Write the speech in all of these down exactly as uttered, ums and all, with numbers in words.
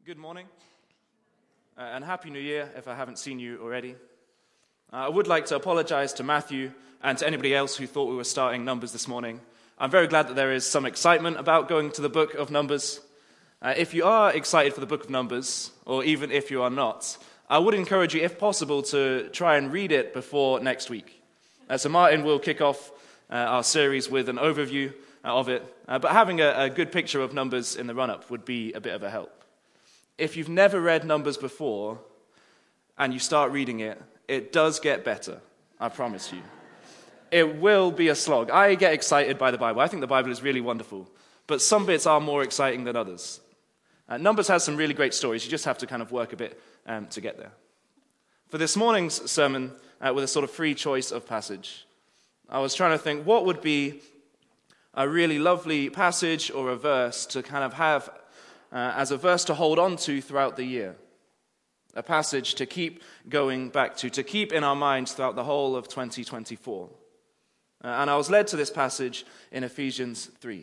Good morning, uh, and Happy New Year if I haven't seen you already. Uh, I would like to apologize to Matthew and to anybody else who thought we were starting Numbers this morning. I'm very glad that there is some excitement about going to the book of Numbers. Uh, if you are excited for the book of Numbers, or even if you are not, I would encourage you, if possible, to try and read it before next week. Uh, so Martin will kick off uh, our series with an overview uh, of it, uh, but having a, a good picture of Numbers in the run-up would be a bit of a help. If you've never read Numbers before and you start reading it, it does get better, I promise you. It will be a slog. I get excited by the Bible. I think the Bible is really wonderful, but some bits are more exciting than others. Uh, Numbers has some really great stories. You just have to kind of work a bit um, to get there. For this morning's sermon, uh, with a sort of free choice of passage, I was trying to think what would be a really lovely passage or a verse to kind of have Uh, as a verse to hold on to throughout the year, a passage to keep going back to, to keep in our minds throughout the whole of twenty twenty-four. Uh, and I was led to this passage in Ephesians three.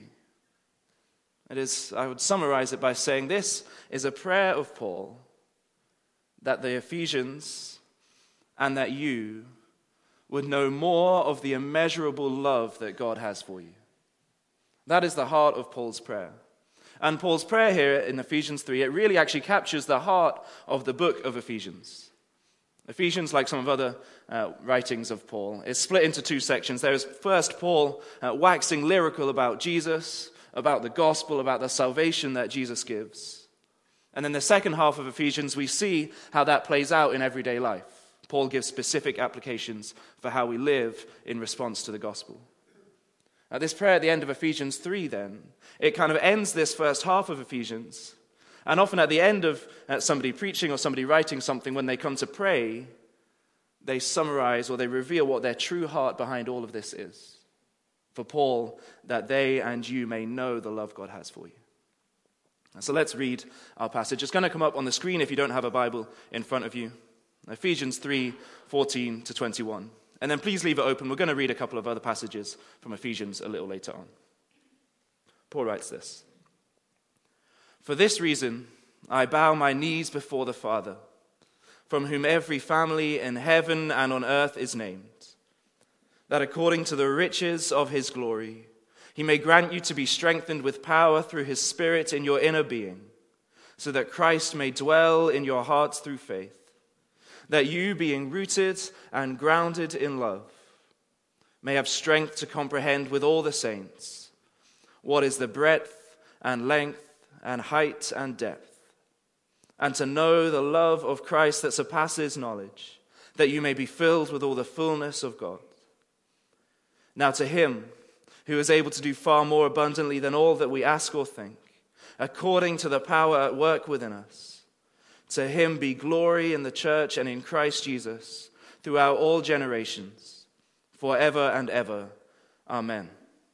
It is, I would summarize it by saying this is a prayer of Paul that the Ephesians and that you would know more of the immeasurable love that God has for you. That is the heart of Paul's prayer. And Paul's prayer here in Ephesians three, it really actually captures the heart of the book of Ephesians. Ephesians, like some of other uh, writings of Paul, is split into two sections. There is first Paul uh, waxing lyrical about Jesus, about the gospel, about the salvation that Jesus gives. And then the second half of Ephesians, we see how that plays out in everyday life. Paul gives specific applications for how we live in response to the gospel. Now, this prayer at the end of Ephesians three, then, it kind of ends this first half of Ephesians. And often at the end of uh, somebody preaching or somebody writing something, when they come to pray, they summarize or they reveal what their true heart behind all of this is. For Paul, that they and you may know the love God has for you. And so let's read our passage. It's going to come up on the screen if you don't have a Bible in front of you. Ephesians three, fourteen to twenty-one. And then please leave it open. We're going to read a couple of other passages from Ephesians a little later on. Paul writes this. For this reason, I bow my knees before the Father, from whom every family in heaven and on earth is named, that according to the riches of his glory, he may grant you to be strengthened with power through his Spirit in your inner being, so that Christ may dwell in your hearts through faith, that you, being rooted and grounded in love, may have strength to comprehend with all the saints what is the breadth and length and height and depth, and to know the love of Christ that surpasses knowledge, that you may be filled with all the fullness of God. Now to him who is able to do far more abundantly than all that we ask or think, according to the power at work within us, to him be glory in the church and in Christ Jesus throughout all generations, forever and ever. Amen.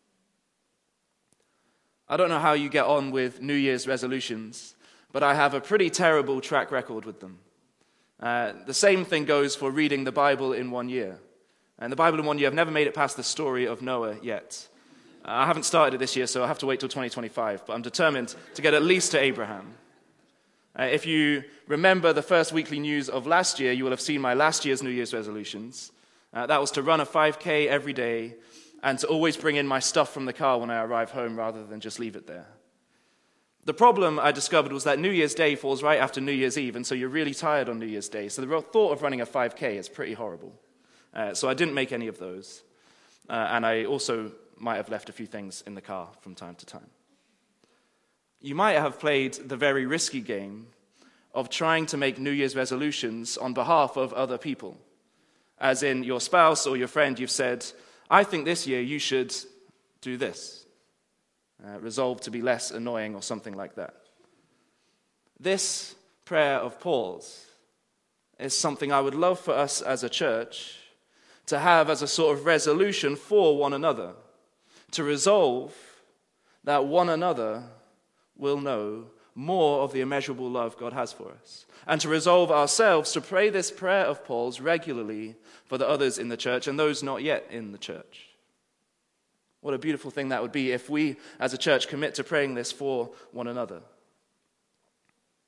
I don't know how you get on with New Year's resolutions, but I have a pretty terrible track record with them. Uh, the same thing goes for reading the Bible in one year. And the Bible in one year, I've never made it past the story of Noah yet. Uh, I haven't started it this year, so I'll have to wait till twenty twenty-five, but I'm determined to get at least to Abraham. Uh, if you remember the first weekly news of last year, you will have seen my last year's New Year's resolutions. Uh, that was to run a five K every day and to always bring in my stuff from the car when I arrive home rather than just leave it there. The problem I discovered was that New Year's Day falls right after New Year's Eve, and so you're really tired on New Year's Day. So the thought of running a five K is pretty horrible. Uh, so I didn't make any of those. Uh, and I also might have left a few things in the car from time to time. You might have played the very risky game of trying to make New Year's resolutions on behalf of other people. As in your spouse or your friend, you've said, I think this year you should do this. Uh, resolve to be less annoying or something like that. This prayer of Paul's is something I would love for us as a church to have as a sort of resolution for one another. To resolve that one another will know more of the immeasurable love God has for us. And to resolve ourselves to pray this prayer of Paul's regularly for the others in the church and those not yet in the church. What a beautiful thing that would be if we as a church commit to praying this for one another.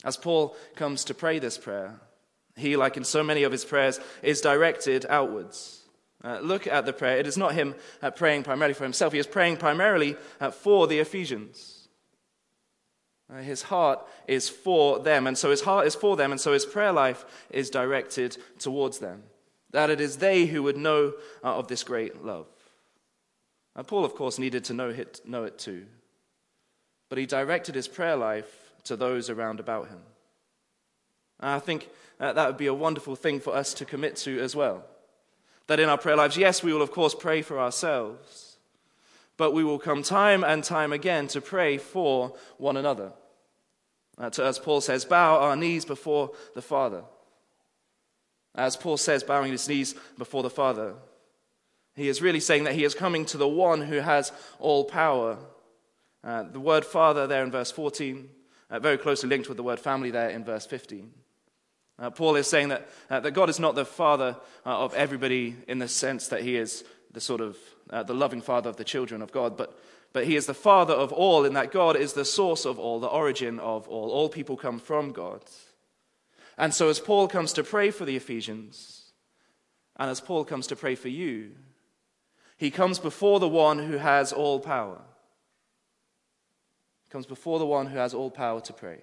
As Paul comes to pray this prayer, he, like in so many of his prayers, is directed outwards. Uh, look at the prayer. It is not him uh, praying primarily for himself. He is praying primarily uh, for the Ephesians. Uh, his heart is for them, and so his heart is for them, and so his prayer life is directed towards them. That it is they who would know uh, of this great love. Uh, Paul, of course, needed to know it, know it too. But he directed his prayer life to those around about him. And I think uh, that would be a wonderful thing for us to commit to as well. That in our prayer lives, yes, we will of course pray for ourselves, but we will come time and time again to pray for one another. Uh, to, as Paul says, bow our knees before the Father. As Paul says, bowing his knees before the Father, he is really saying that he is coming to the one who has all power. Uh, the word Father there in verse fourteen, uh, very closely linked with the word family there in verse fifteen. Uh, Paul is saying that, uh, that God is not the father uh, of everybody in the sense that he is the sort of uh, the loving father of the children of God, but, but he is the father of all in that God is the source of all, the origin of all. All people come from God. And so as Paul comes to pray for the Ephesians, and as Paul comes to pray for you, he comes before the one who has all power. He comes before the one who has all power to pray.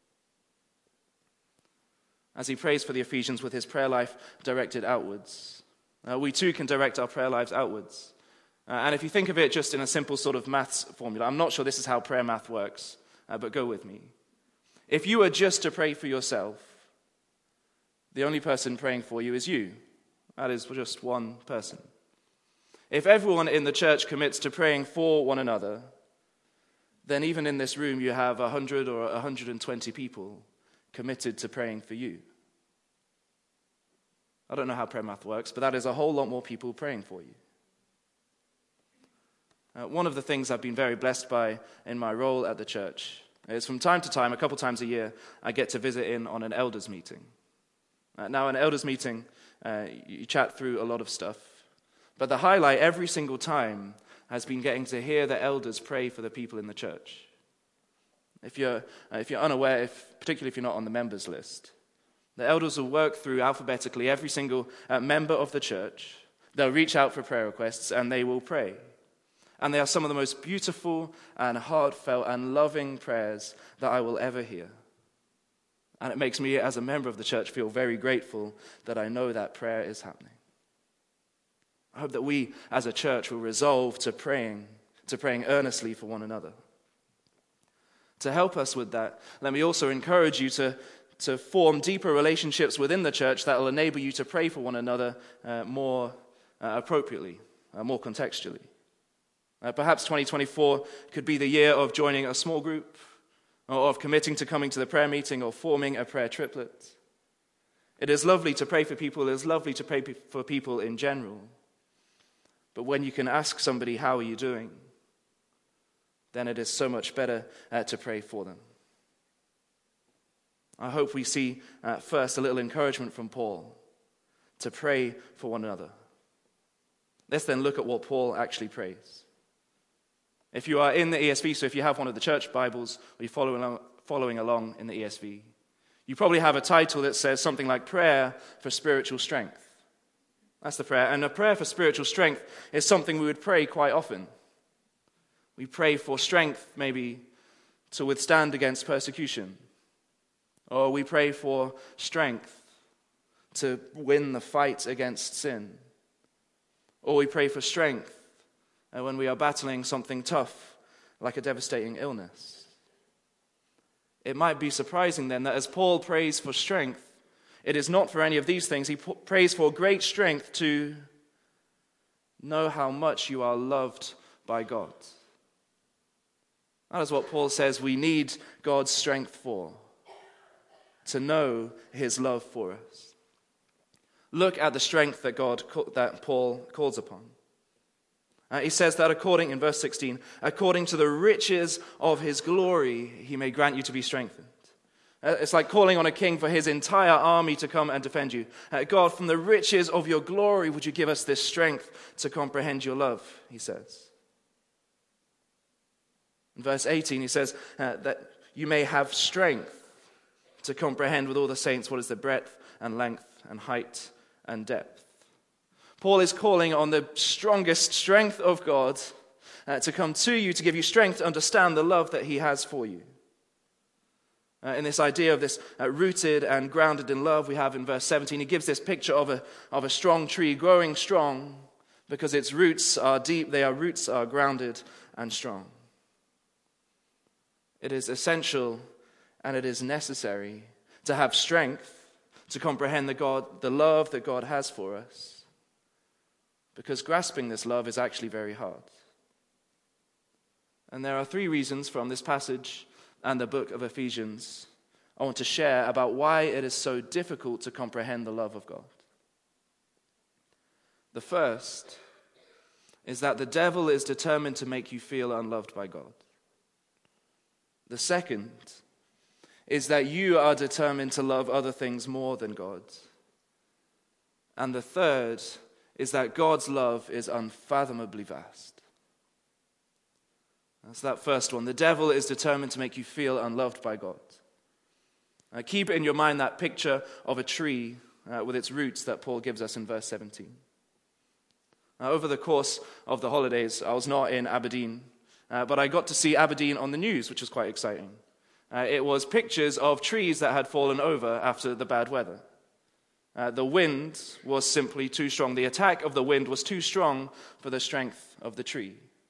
As he prays for the Ephesians with his prayer life directed outwards, uh, we too can direct our prayer lives outwards. Uh, and if you think of it just in a simple sort of maths formula, I'm not sure this is how prayer math works, uh, but go with me. If you were just to pray for yourself, the only person praying for you is you. That is just one person. If everyone in the church commits to praying for one another, then even in this room you have one hundred or one hundred twenty people committed to praying for you. I don't know how prayer math works, but that is a whole lot more people praying for you. Uh, one of the things I've been very blessed by in my role at the church is from time to time, a couple times a year, I get to visit in on an elders meeting. Uh, now, an elders meeting, uh, you chat through a lot of stuff, but the highlight every single time has been getting to hear the elders pray for the people in the church. If you're, uh, if you're unaware, if, particularly if you're not on the members list, the elders will work through alphabetically every single uh, member of the church. They'll reach out for prayer requests and they will pray. And they are some of the most beautiful and heartfelt and loving prayers that I will ever hear. And it makes me, as a member of the church, feel very grateful that I know that prayer is happening. I hope that we, as a church, will resolve to praying, to praying earnestly for one another. To help us with that, let me also encourage you to, to form deeper relationships within the church that will enable you to pray for one another uh, more uh, appropriately, uh, more contextually. Uh, perhaps twenty twenty-four could be the year of joining a small group, or of committing to coming to the prayer meeting, or forming a prayer triplet. It is lovely to pray for people. It is lovely to pray for people in general. But when you can ask somebody, how are you doing? Then it is so much better uh, to pray for them. I hope we see uh, first a little encouragement from Paul to pray for one another. Let's then look at what Paul actually prays. If you are in the E S V, so if you have one of the church Bibles, or you're following along, following along in the E S V, you probably have a title that says something like Prayer for Spiritual Strength. That's the prayer. And a prayer for spiritual strength is something we would pray quite often. We pray for strength, maybe, to withstand against persecution. Or we pray for strength to win the fight against sin. Or we pray for strength when we are battling something tough, like a devastating illness. It might be surprising then that as Paul prays for strength, it is not for any of these things. He prays for great strength to know how much you are loved by God. That is what Paul says we need God's strength for, to know his love for us. Look at the strength that God, that Paul calls upon. Uh, he says that according, in verse sixteen, according to the riches of his glory, he may grant you to be strengthened. Uh, it's like calling on a king for his entire army to come and defend you. Uh, God, from the riches of your glory, would you give us this strength to comprehend your love, he says. In verse eighteen, he says uh, that you may have strength to comprehend with all the saints what is the breadth and length and height and depth. Paul is calling on the strongest strength of God uh, to come to you, to give you strength to understand the love that he has for you. Uh, in this idea of this uh, rooted and grounded in love we have in verse seventeen, he gives this picture of a, of a strong tree growing strong because its roots are deep, their roots are grounded and strong. It is essential and it is necessary to have strength to comprehend the God, the love that God has for us, because grasping this love is actually very hard. And there are three reasons from this passage and the book of Ephesians I want to share about why it is so difficult to comprehend the love of God. The first is that the devil is determined to make you feel unloved by God. The second is that you are determined to love other things more than God. And the third is that God's love is unfathomably vast. That's that first one. The devil is determined to make you feel unloved by God. Uh, keep in your mind that picture of a tree uh, with its roots that Paul gives us in verse seventeen. Uh, over the course of the holidays, I was not in Aberdeen, uh, but I got to see Aberdeen on the news, which was quite exciting. Uh, it was pictures of trees that had fallen over after the bad weather. Uh, the wind was simply too strong. The attack of the wind was too strong for the strength of the tree.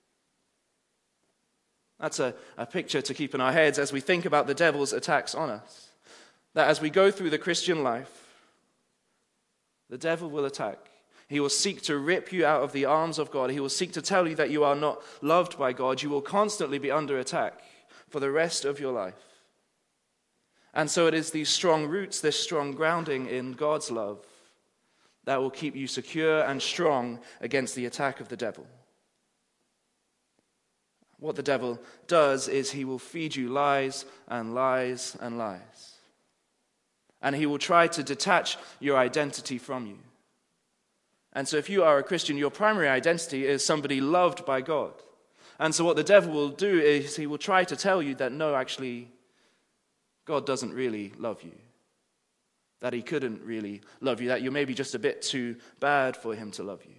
That's a, a picture to keep in our heads as we think about the devil's attacks on us. That as we go through the Christian life, the devil will attack. He will seek to rip you out of the arms of God. He will seek to tell you that you are not loved by God. You will constantly be under attack for the rest of your life. And so it is these strong roots, this strong grounding in God's love that will keep you secure and strong against the attack of the devil. What the devil does is he will feed you lies and lies and lies. And he will try to detach your identity from you. And so if you are a Christian, your primary identity is somebody loved by God. And so what the devil will do is he will try to tell you that no, actually, God doesn't really love you. That he couldn't really love you. That you're maybe just a bit too bad for him to love you.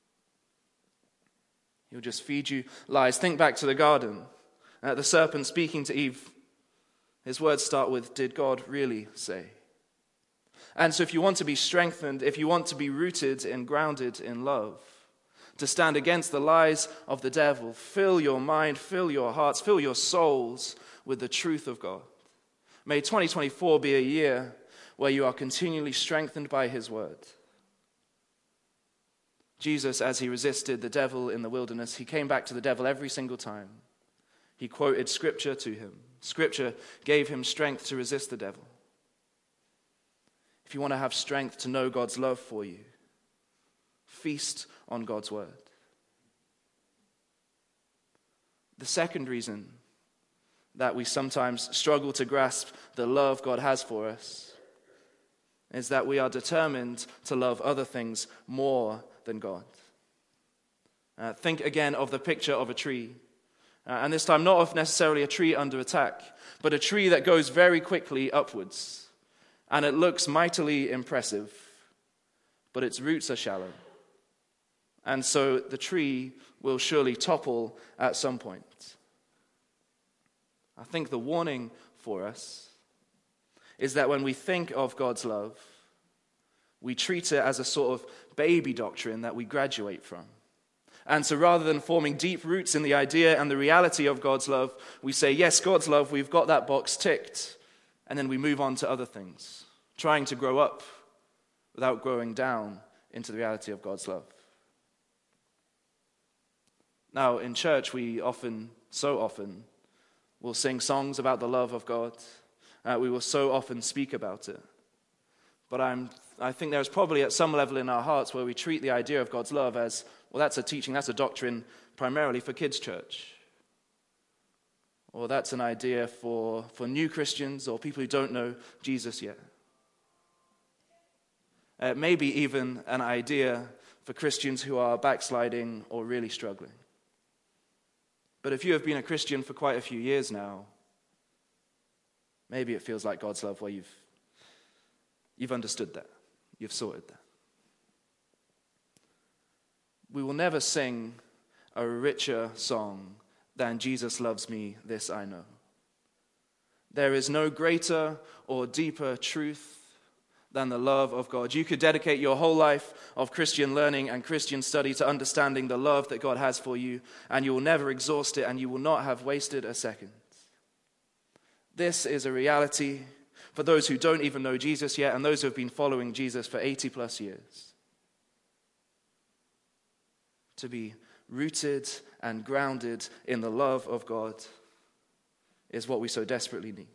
He'll just feed you lies. Think back to the garden. Uh, the serpent speaking to Eve. His words start with, "Did God really say?" And so if you want to be strengthened, if you want to be rooted and grounded in love, to stand against the lies of the devil, fill your mind, fill your hearts, fill your souls with the truth of God. May twenty twenty-four be a year where you are continually strengthened by his word. Jesus, as he resisted the devil in the wilderness, he came back to the devil every single time. He quoted scripture to him. Scripture gave him strength to resist the devil. If you want to have strength to know God's love for you, feast on God's word. The second reason that we sometimes struggle to grasp the love God has for us is that we are determined to love other things more than God. Uh, think again of the picture of a tree. Uh, and this time not of necessarily a tree under attack, but a tree that goes very quickly upwards. And it looks mightily impressive, but its roots are shallow. And so the tree will surely topple at some point. I think the warning for us is that when we think of God's love, we treat it as a sort of baby doctrine that we graduate from. And so rather than forming deep roots in the idea and the reality of God's love, we say, yes, God's love, we've got that box ticked. And then we move on to other things, trying to grow up without growing down into the reality of God's love. Now, in church, we often, so often, will sing songs about the love of God. Uh, we will so often speak about it. But I'm, I think there's probably at some level in our hearts where we treat the idea of God's love as, well, that's a teaching, that's a doctrine primarily for kids' church. Or that's an idea for, for new Christians or people who don't know Jesus yet. Uh, maybe even an idea for Christians who are backsliding or really struggling. But if you have been a Christian for quite a few years now, Maybe it feels like God's love where you've, you've understood that. You've sorted that. We will never sing a richer song than Jesus loves me, this I know. There is no greater or deeper truth than the love of God. You could dedicate your whole life of Christian learning and Christian study to understanding the love that God has for you, and you will never exhaust it, and you will not have wasted a second. This is a reality for those who don't even know Jesus yet, and those who have been following Jesus for eighty plus years. To be rooted and grounded in the love of God is what we so desperately need.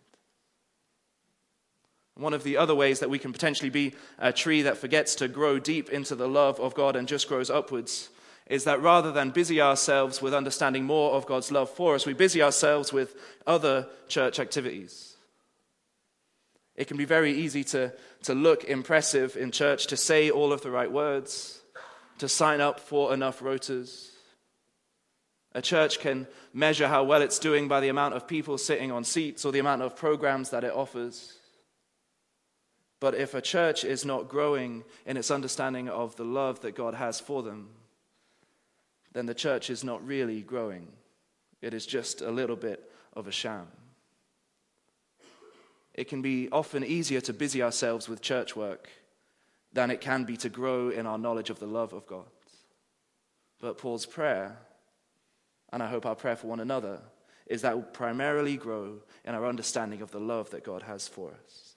One of the other ways that we can potentially be a tree that forgets to grow deep into the love of God and just grows upwards is that rather than busy ourselves with understanding more of God's love for us, we busy ourselves with other church activities. It can be very easy to, to look impressive in church, to say all of the right words, to sign up for enough rotas. A church can measure how well it's doing by the amount of people sitting on seats or the amount of programs that it offers. But if a church is not growing in its understanding of the love that God has for them, then the church is not really growing. It is just a little bit of a sham. It can be often easier to busy ourselves with church work than it can be to grow in our knowledge of the love of God. But Paul's prayer, and I hope our prayer for one another, is that we'll primarily grow in our understanding of the love that God has for us.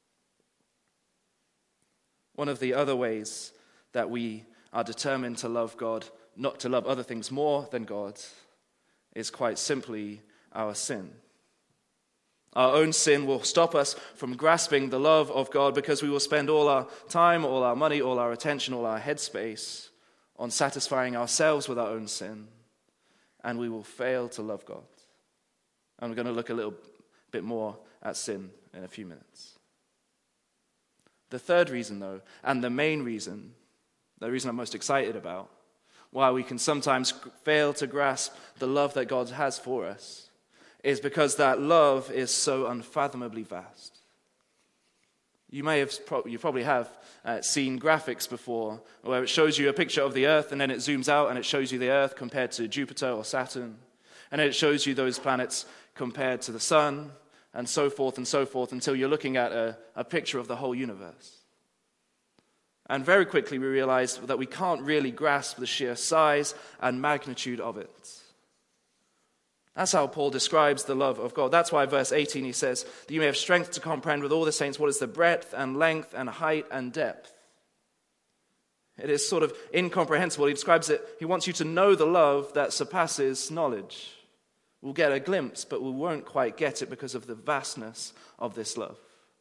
One of the other ways that we are determined to love God, not to love other things more than God, is quite simply our sin. Our own sin will stop us from grasping the love of God because we will spend all our time, all our money, all our attention, all our headspace on satisfying ourselves with our own sin, and we will fail to love God. And we're going to look a little bit more at sin in a few minutes. The third reason, though, and the main reason, the reason I'm most excited about, why we can sometimes fail to grasp the love that God has for us, is because that love is so unfathomably vast. You may have, you probably have uh, seen graphics before where it shows you a picture of the Earth and then it zooms out and it shows you the Earth compared to Jupiter or Saturn. And then it shows you those planets compared to the sun and so forth and so forth until you're looking at a, a picture of the whole universe. And very quickly we realize that we can't really grasp the sheer size and magnitude of it. That's how Paul describes the love of God. That's why verse eighteen he says, that you may have strength to comprehend with all the saints what is the breadth and length and height and depth. It is sort of incomprehensible. He describes it, he wants you to know the love that surpasses knowledge. We'll get a glimpse, but we won't quite get it because of the vastness of this love.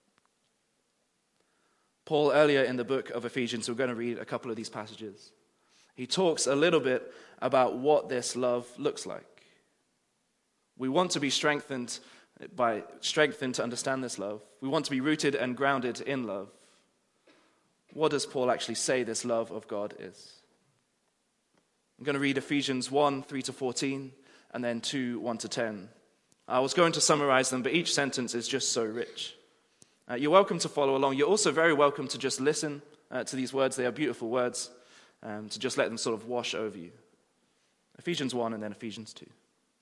Paul, earlier in the book of Ephesians, we're going to read a couple of these passages. He talks a little bit about what this love looks like. We want to be strengthened by strengthened to understand this love. We want to be rooted and grounded in love. What does Paul actually say this love of God is? I'm going to read Ephesians one, three to fourteen, and then two, one to ten. I was going to summarize them, but each sentence is just so rich. Uh, you're welcome to follow along. You're also very welcome to just listen uh, to these words. They are beautiful words, um, to just let them sort of wash over you. Ephesians one and then Ephesians two.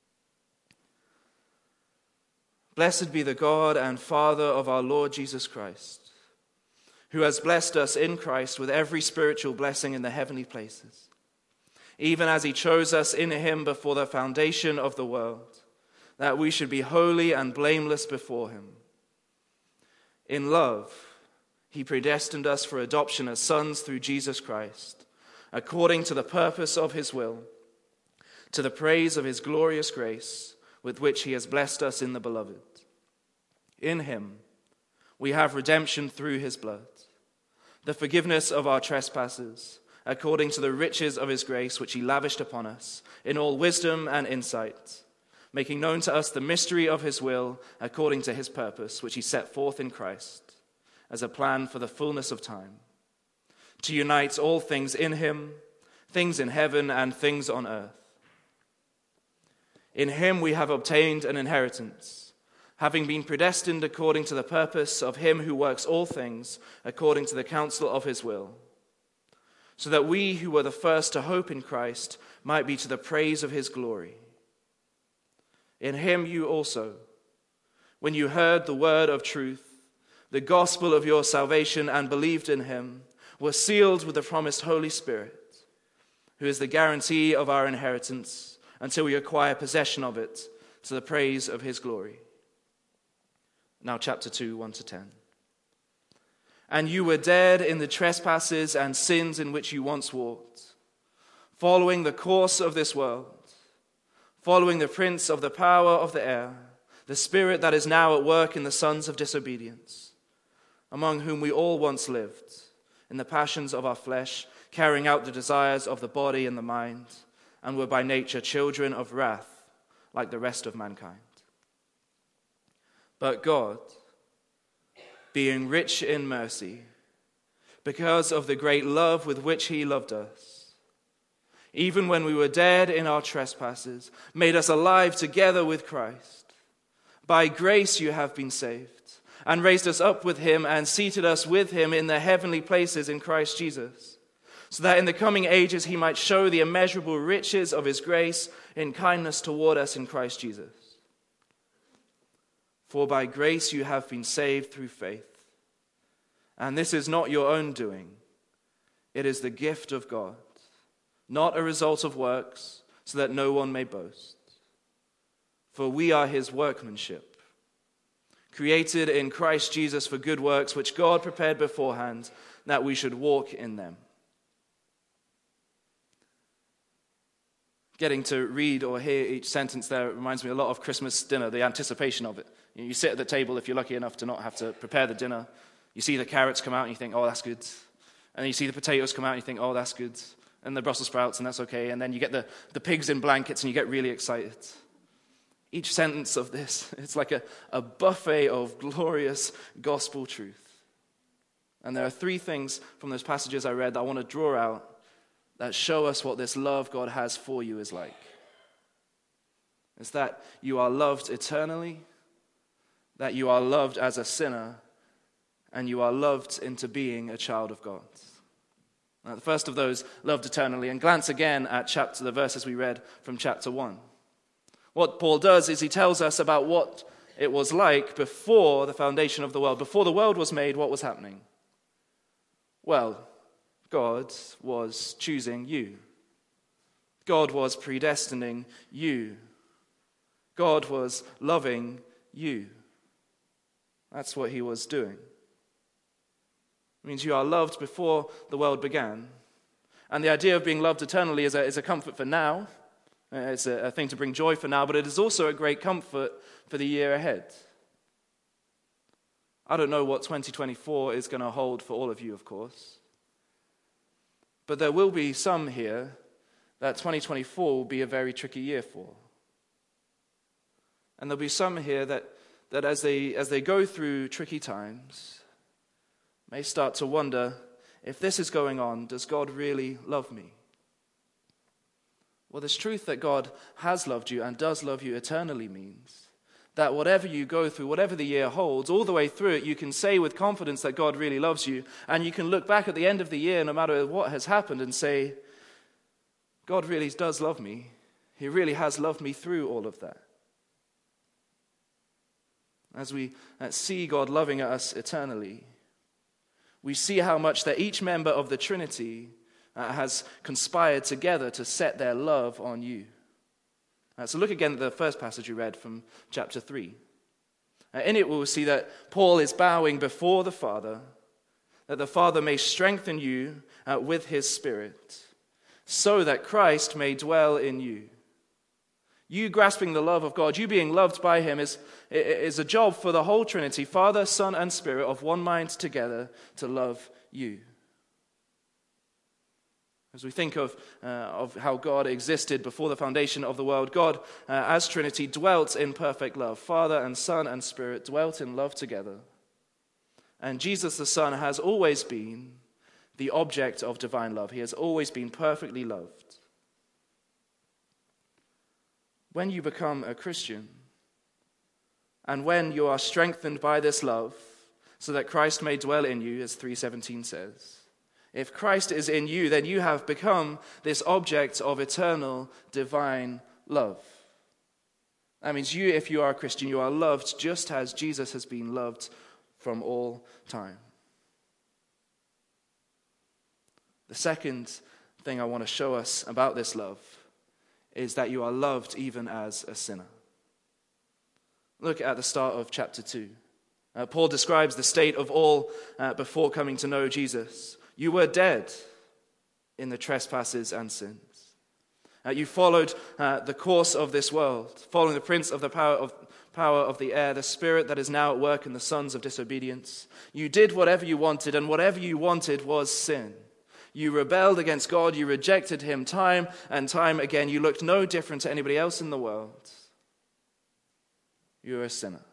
Blessed be the God and Father of our Lord Jesus Christ, who has blessed us in Christ with every spiritual blessing in the heavenly places, even as he chose us in him before the foundation of the world, that we should be holy and blameless before him. In love, he predestined us for adoption as sons through Jesus Christ, according to the purpose of his will, to the praise of his glorious grace, with which he has blessed us in the beloved. In him we have redemption through his blood, the forgiveness of our trespasses, according to the riches of his grace which he lavished upon us, in all wisdom and insight, making known to us the mystery of his will, according to his purpose, which he set forth in Christ, as a plan for the fullness of time, to unite all things in him, things in heaven and things on earth. In him we have obtained an inheritance, having been predestined according to the purpose of him who works all things according to the counsel of his will, so that we who were the first to hope in Christ might be to the praise of his glory. In him you also, when you heard the word of truth, the gospel of your salvation, and believed in him, were sealed with the promised Holy Spirit, who is the guarantee of our inheritance until we acquire possession of it to the praise of his glory. Now chapter two, one to ten. And you were dead in the trespasses and sins in which you once walked, following the course of this world, following the prince of the power of the air, the spirit that is now at work in the sons of disobedience, among whom we all once lived, in the passions of our flesh, carrying out the desires of the body and the mind, and were by nature children of wrath, like the rest of mankind. But God, being rich in mercy, because of the great love with which he loved us, even when we were dead in our trespasses, made us alive together with Christ. By grace you have been saved, and raised us up with him and seated us with him in the heavenly places in Christ Jesus, so that in the coming ages he might show the immeasurable riches of his grace in kindness toward us in Christ Jesus. For by grace you have been saved through faith. And this is not your own doing. It is the gift of God, not a result of works, so that no one may boast. For we are his workmanship, created in Christ Jesus for good works, which God prepared beforehand that we should walk in them. Getting to read or hear each sentence there reminds me a lot of Christmas dinner, the anticipation of it. You sit at the table if you're lucky enough to not have to prepare the dinner. You see the carrots come out and you think, oh, that's good. And then you see the potatoes come out and you think, oh, that's good. And the Brussels sprouts, and that's okay. And then you get the, the pigs in blankets and you get really excited. Each sentence of this, it's like a, a buffet of glorious gospel truth. And there are three things from those passages I read that I want to draw out that show us what this love God has for you is like. It's that you are loved eternally, that you are loved as a sinner, and you are loved into being a child of God. Now, the first of those, loved eternally, and glance again at chapter the verses we read from chapter one. What Paul does is he tells us about what it was like before the foundation of the world. Before the world was made, what was happening? Well, God was choosing you. God was predestining you. God was loving you. That's what he was doing. It means you are loved before the world began. And the idea of being loved eternally is a, is a comfort for now. It's a, a thing to bring joy for now, but it is also a great comfort for the year ahead. I don't know what twenty twenty-four is going to hold for all of you, of course. But there will be some here that twenty twenty-four will be a very tricky year for. And there'll be some here that, that as they as they go through tricky times, may start to wonder, if this is going on, does God really love me? Well, this truth that God has loved you and does love you eternally means that whatever you go through, whatever the year holds, all the way through it, you can say with confidence that God really loves you, and you can look back at the end of the year, no matter what has happened, and say, God really does love me. He really has loved me through all of that. As we see God loving us eternally, we see how much that each member of the Trinity has conspired together to set their love on you. Uh, so look again at the first passage we read from chapter three. Uh, in it we will see that Paul is bowing before the Father, that the Father may strengthen you uh, with his Spirit, so that Christ may dwell in you. You grasping the love of God, you being loved by him, is, is a job for the whole Trinity, Father, Son, and Spirit, of one mind together to love you. As we think of, uh, of how God existed before the foundation of the world, God, uh, as Trinity, dwelt in perfect love. Father and Son and Spirit dwelt in love together. And Jesus the Son has always been the object of divine love. He has always been perfectly loved. When you become a Christian, And when you are strengthened by this love, so that Christ may dwell in you, as three seventeen says, if Christ is in you, then you have become this object of eternal divine love. That means you, if you are a Christian, you are loved just as Jesus has been loved from all time. The second thing I want to show us about this love is that you are loved even as a sinner. Look at the start of chapter two. Uh, Paul describes the state of all uh, before coming to know Jesus. You were dead in the trespasses and sins. Uh, you followed uh, the course of this world, following the prince of the power of, power of the air, the spirit that is now at work in the sons of disobedience. You did whatever you wanted, and whatever you wanted was sin. You rebelled against God. You rejected him time and time again. You looked no different to anybody else in the world. You were a sinner.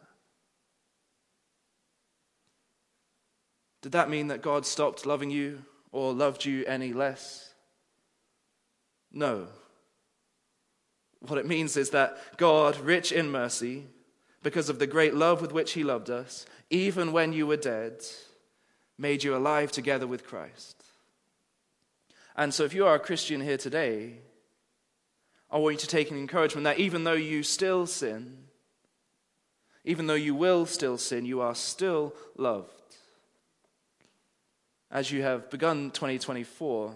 Did that mean that God stopped loving you or loved you any less? No. What it means is that God, rich in mercy, because of the great love with which he loved us, even when you were dead, made you alive together with Christ. And so if you are a Christian here today, I want you to take an encouragement that even though you still sin, even though you will still sin, you are still loved. As you have begun twenty twenty-four,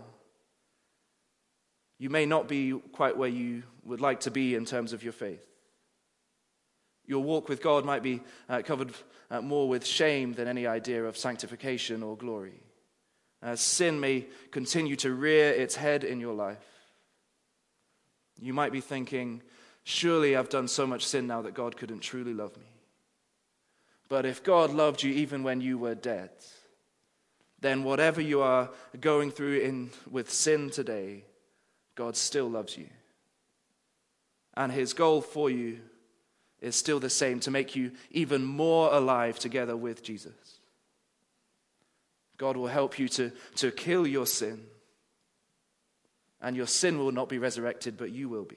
you may not be quite where you would like to be in terms of your faith. Your walk with God might be uh, covered uh, more with shame than any idea of sanctification or glory. As sin may continue to rear its head in your life. You might be thinking, surely I've done so much sin now that God couldn't truly love me. But if God loved you even when you were dead, then whatever you are going through in with sin today, God still loves you. And his goal for you is still the same, to make you even more alive together with Jesus. God will help you to, to kill your sin. And your sin will not be resurrected, but you will be.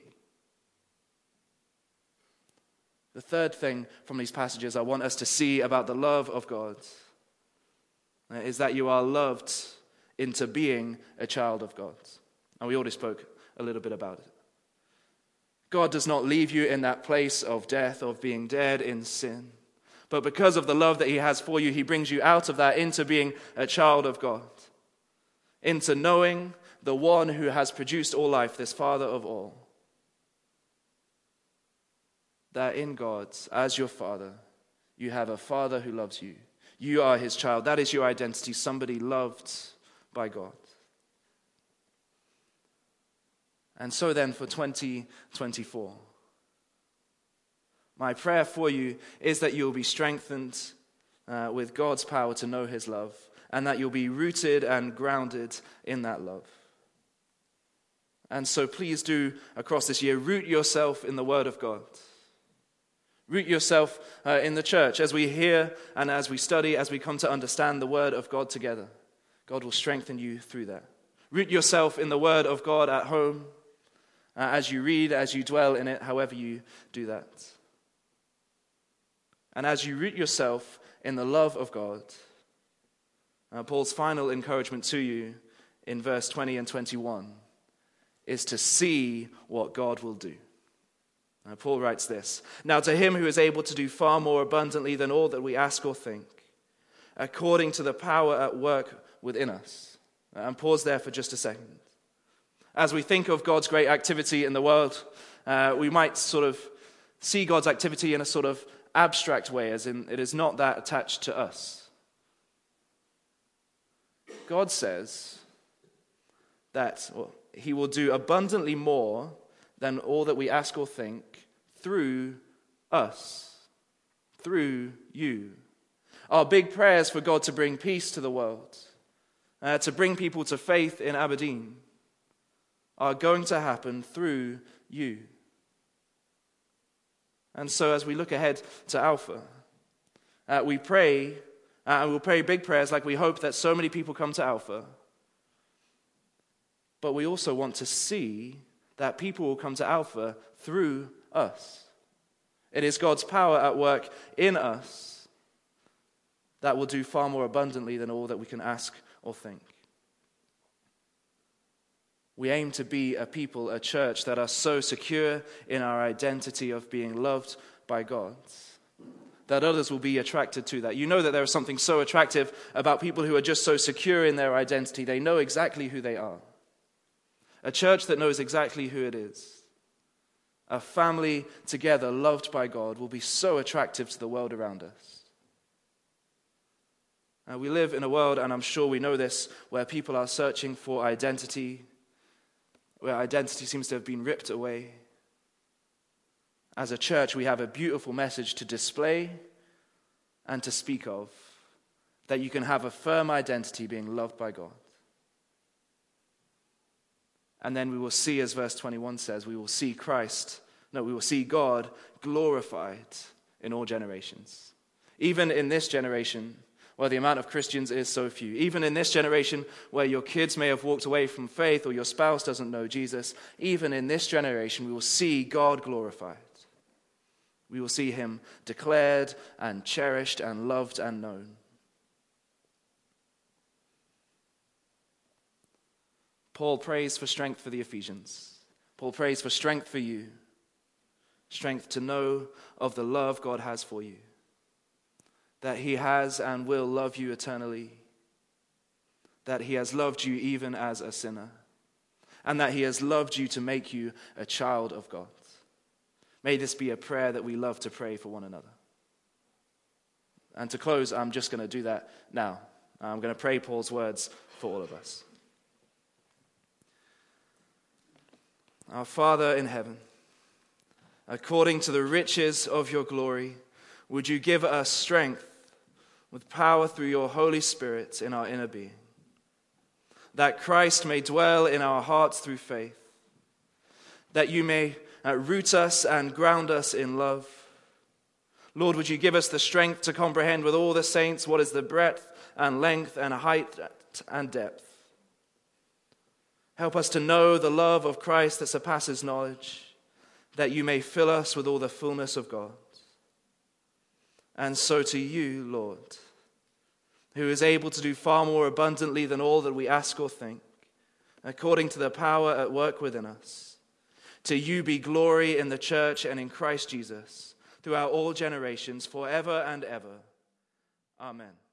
The third thing from these passages I want us to see about the love of God is that you are loved into being a child of God. And we already spoke a little bit about it. God does not leave you in that place of death, of being dead in sin. But because of the love that he has for you, he brings you out of that into being a child of God. Into knowing the one who has produced all life, this Father of all. That in God, as your Father, you have a Father who loves you. You are his child. That is your identity, somebody loved by God. And so then for twenty twenty-four, my prayer for you is that you'll be strengthened uh, with God's power to know his love, and that you'll be rooted and grounded in that love. And so please do, across this year, root yourself in the Word of God. Root yourself uh, in the church as we hear and as we study, as we come to understand the Word of God together. God will strengthen you through that. Root yourself in the Word of God at home, uh, as you read, as you dwell in it, however you do that. And as you root yourself in the love of God, uh, Paul's final encouragement to you in verse twenty and twenty-one is to see what God will do. Uh, Paul writes this, "Now to him who is able to do far more abundantly than all that we ask or think, according to the power at work within us." Uh, and pause there for just a second. As we think of God's great activity in the world, uh, we might sort of see God's activity in a sort of abstract way, as in it is not that attached to us. God says that well, he will do abundantly more than all that we ask or think through us, through you. Our big prayers for God to bring peace to the world, uh, to bring people to faith in Aberdeen, are going to happen through you. And so as we look ahead to Alpha, uh, we pray, uh, and we'll pray big prayers like we hope that so many people come to Alpha. But we also want to see that people will come to Alpha through us. It is God's power at work in us that will do far more abundantly than all that we can ask or think. We aim to be a people, a church that are so secure in our identity of being loved by God that others will be attracted to that. You know that there is something so attractive about people who are just so secure in their identity. They know exactly who they are. A church that knows exactly who it is. A family together, loved by God, will be so attractive to the world around us. Uh, we live in a world, and I'm sure we know this, where people are searching for identity, where identity seems to have been ripped away. As a church, we have a beautiful message to display and to speak of, that you can have a firm identity being loved by God. And then we will see, as verse twenty-one says, we will see Christ, no, we will see God glorified in all generations. Even in this generation, where the amount of Christians is so few. Even in this generation, where your kids may have walked away from faith or your spouse doesn't know Jesus, even in this generation, we will see God glorified. We will see him declared and cherished and loved and known. Paul prays for strength for the Ephesians. Paul prays for strength for you. Strength to know of the love God has for you. That he has and will love you eternally. That he has loved you even as a sinner. And that he has loved you to make you a child of God. May this be a prayer that we love to pray for one another. And to close, I'm just going to do that now. I'm going to pray Paul's words for all of us. Our Father in heaven, according to the riches of your glory, would you give us strength with power through your Holy Spirit in our inner being, that Christ may dwell in our hearts through faith, that you may uh, root us and ground us in love. Lord, would you give us the strength to comprehend with all the saints what is the breadth and length and height and depth. Help us to know the love of Christ that surpasses knowledge, that you may fill us with all the fullness of God. And so to you, Lord, who is able to do far more abundantly than all that we ask or think, according to the power at work within us, to you be glory in the church and in Christ Jesus, throughout all generations, forever and ever. Amen.